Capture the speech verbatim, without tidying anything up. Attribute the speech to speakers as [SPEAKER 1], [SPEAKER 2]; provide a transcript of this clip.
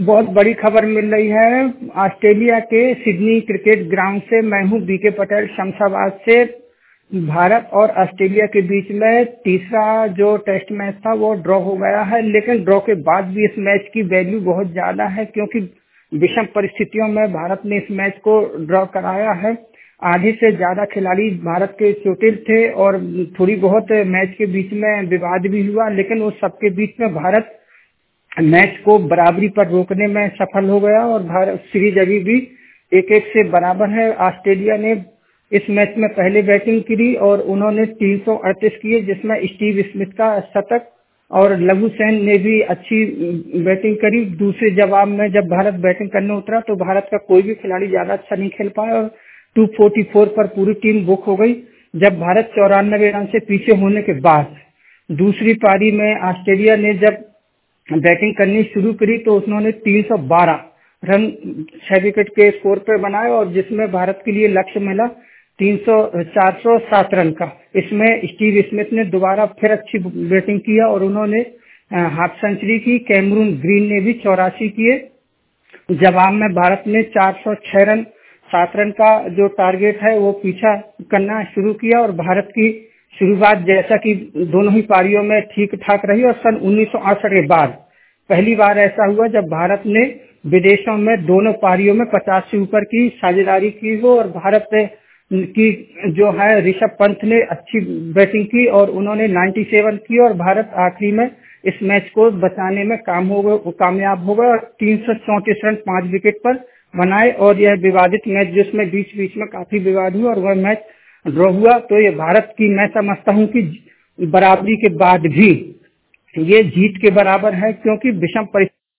[SPEAKER 1] बहुत बड़ी खबर मिल रही है ऑस्ट्रेलिया के सिडनी क्रिकेट ग्राउंड से। मैं हूं बीके पटेल शमशाबाद से। भारत और ऑस्ट्रेलिया के बीच में तीसरा जो टेस्ट मैच था वो ड्रॉ हो गया है, लेकिन ड्रॉ के बाद भी इस मैच की वैल्यू बहुत ज्यादा है क्योंकि विषम परिस्थितियों में भारत ने इस मैच को ड्रॉ कराया है। आधे से ज्यादा खिलाड़ी भारत के चोटिल थे और थोड़ी बहुत मैच के बीच में विवाद भी हुआ, लेकिन उस सबके बीच में भारत मैच को बराबरी पर रोकने में सफल हो गया और भारत सीरीज अभी भी एक एक से बराबर है। ऑस्ट्रेलिया ने इस मैच में पहले बैटिंग की और उन्होंने तीन सौ अड़तीस किए, जिसमें स्टीव स्मिथ का शतक और लघु सेन ने भी अच्छी बैटिंग करी। दूसरे जवाब में जब भारत बैटिंग करने उतरा तो भारत का कोई भी खिलाड़ी ज्यादा अच्छा नहीं खेल पाया और दो सौ चौवालीस पर पूरी टीम बुक हो गई। जब भारत चौरानवे रन से पीछे होने के बाद दूसरी पारी में ऑस्ट्रेलिया ने जब बैटिंग करनी शुरू करी तो उन्होंने तीन सौ बारह रन छह विकेट के स्कोर पर बनाए और जिसमें भारत के लिए लक्ष्य मिला तीन सौ चार सौ सात रन का। इसमें स्टीव स्मिथ ने दोबारा फिर अच्छी बैटिंग किया और उन्होंने हाफ सेंचुरी की। कैमरून ग्रीन ने भी चौरासी किए। जवाब में भारत ने चार सौ छह रन सात रन का जो टारगेट है वो पीछा करना शुरू किया और भारत की शुरुआत जैसा कि दोनों ही पारियों में ठीक ठाक रही और सन उन्नीस सौ अड़सठ के बाद पहली बार ऐसा हुआ जब भारत ने विदेशों में दोनों पारियों में पचास से ऊपर की साझेदारी की हो और भारत की जो है ऋषभ पंत ने अच्छी बैटिंग की और उन्होंने सत्तानवे की और भारत आखिरी में इस मैच को बचाने में काम हो गए कामयाब हो गए और तीन सौ चौंतीस रन पांच विकेट पर बनाए। और यह विवादित मैच जिसमें बीच बीच में काफी विवाद हुआ और वह मैच ड्रॉ हुआ। तो ये भारत की मैं समझता हूं कि बराबरी के बाद भी ये जीत के बराबर है क्योंकि विषम परिस्थिति